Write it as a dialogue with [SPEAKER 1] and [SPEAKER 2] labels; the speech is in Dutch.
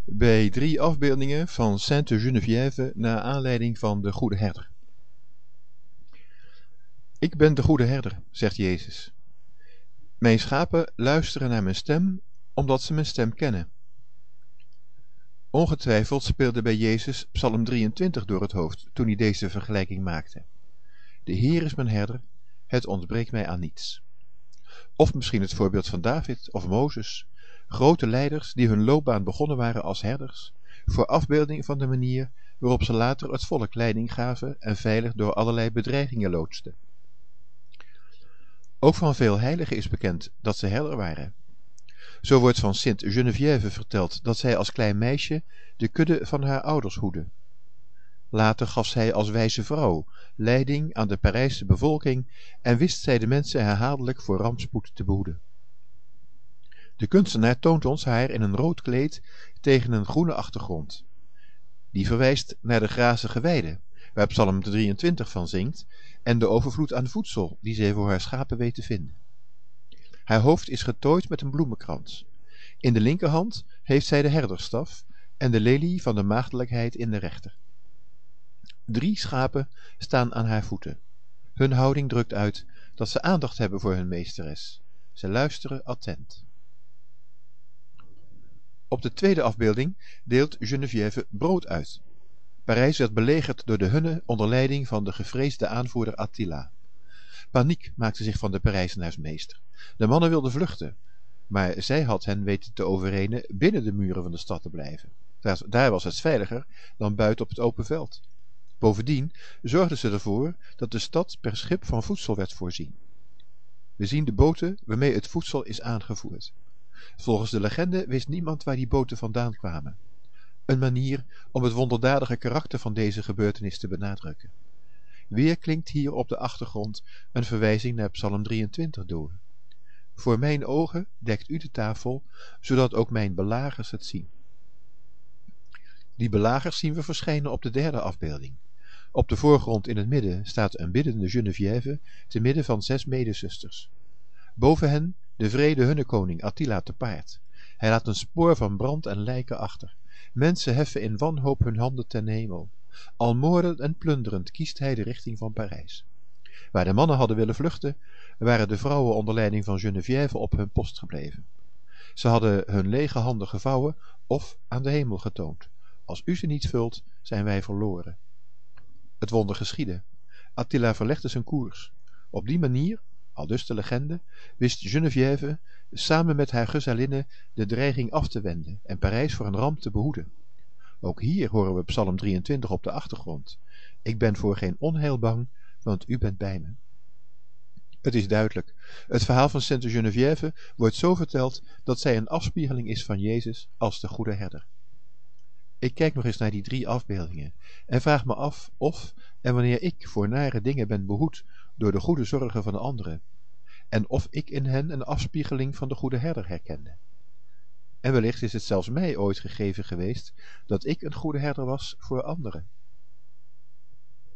[SPEAKER 1] bij 3 afbeeldingen van Sainte Geneviève naar aanleiding van de Goede Herder. Ik ben de Goede Herder, zegt Jezus. Mijn schapen luisteren naar mijn stem, omdat ze mijn stem kennen. Ongetwijfeld speelde bij Jezus Psalm 23 door het hoofd toen hij deze vergelijking maakte. De Heer is mijn herder, het ontbreekt mij aan niets. Of misschien het voorbeeld van David of Mozes, grote leiders die hun loopbaan begonnen waren als herders, voor afbeelding van de manier waarop ze later het volk leiding gaven en veilig door allerlei bedreigingen loodsten. Ook van veel heiligen is bekend dat ze herder waren. Zo wordt van Sint Geneviève verteld dat zij als klein meisje de kudde van haar ouders hoedde. Later gaf zij als wijze vrouw leiding aan de Parijse bevolking en wist zij de mensen herhaaldelijk voor rampspoed te behoeden. De kunstenaar toont ons haar in een rood kleed tegen een groene achtergrond. Die verwijst naar de grazige weide, waar Psalm 23 van zingt, en de overvloed aan voedsel die zij voor haar schapen weet te vinden. Haar hoofd is getooid met een bloemenkrans. In de linkerhand heeft zij de herdersstaf en de lelie van de maagdelijkheid in de rechter. 3 schapen staan aan haar voeten. Hun houding drukt uit dat ze aandacht hebben voor hun meesteres. Ze luisteren attent. Op de tweede afbeelding deelt Geneviève brood uit. Parijs werd belegerd door de hunnen onder leiding van de gevreesde aanvoerder Attila. Paniek maakte zich van de Parijzenaars meester. De mannen wilden vluchten, maar zij had hen weten te overreden binnen de muren van de stad te blijven. Daar was het veiliger dan buiten op het open veld. Bovendien zorgden ze ervoor dat de stad per schip van voedsel werd voorzien. We zien de boten waarmee het voedsel is aangevoerd. Volgens de legende wist niemand waar die boten vandaan kwamen. Een manier om het wonderdadige karakter van deze gebeurtenis te benadrukken. Weer klinkt hier op de achtergrond een verwijzing naar Psalm 23 door. Voor mijn ogen dekt u de tafel, zodat ook mijn belagers het zien. Die belagers zien we verschijnen op de derde afbeelding. Op de voorgrond in het midden staat een biddende Geneviève te midden van 6 medezusters. Boven hen de wrede hunnekoning Attila te paard. Hij laat een spoor van brand en lijken achter. Mensen heffen in wanhoop hun handen ten hemel. Al moordend en plunderend kiest hij de richting van Parijs. Waar de mannen hadden willen vluchten, waren de vrouwen onder leiding van Geneviève op hun post gebleven. Ze hadden hun lege handen gevouwen of aan de hemel getoond. Als u ze niet vult, zijn wij verloren. Het wonder geschiedde. Attila verlegde zijn koers. Op die manier, aldus de legende, wist Geneviève samen met haar gezellinnen de dreiging af te wenden en Parijs voor een ramp te behoeden. Ook hier horen we Psalm 23 op de achtergrond. Ik ben voor geen onheil bang, want u bent bij me. Het is duidelijk. Het verhaal van Sainte Geneviève wordt zo verteld dat zij een afspiegeling is van Jezus als de goede herder. Ik kijk nog eens naar die 3 afbeeldingen en vraag me af of en wanneer ik voor nare dingen ben behoed door de goede zorgen van de anderen, en of ik in hen een afspiegeling van de goede herder herkende. En wellicht is het zelfs mij ooit gegeven geweest dat ik een goede herder was voor anderen.